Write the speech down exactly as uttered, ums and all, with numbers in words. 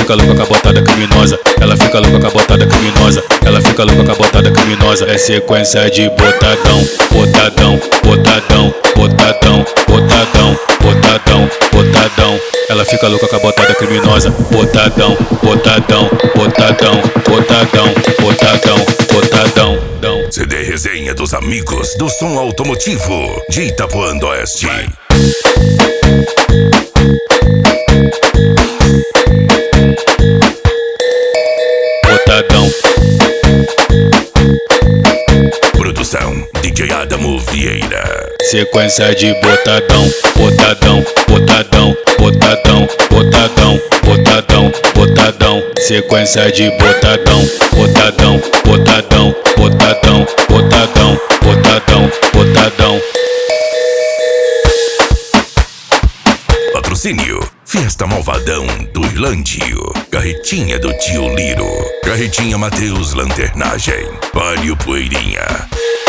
fica louca com a botada criminosa. Ela fica louca com a botada criminosa. Ela fica louca com a botada criminosa. É sequência de botadão, botadão, botadão, botadão, botadão, botadão, botadão. Ela fica louca com a botada criminosa. Botadão, botadão, botadão, botadão, botadão, botadão. C D Resenha dos Amigos do Som Automotivo de Itapuã do Oeste. Botadão. Produção D J Adamo Vieira. Sequência de botadão, botadão, botadão, botadão, botadão, botadão, botadão. Sequência de botadão, botadão, botadão, botadão, botadão, botadão, botadão. Patrocínio Fiesta Malvadão do Irlandio. Carretinha do Tio Liro. Carretinha Mateus Lanternagem. Palio Poeirinha.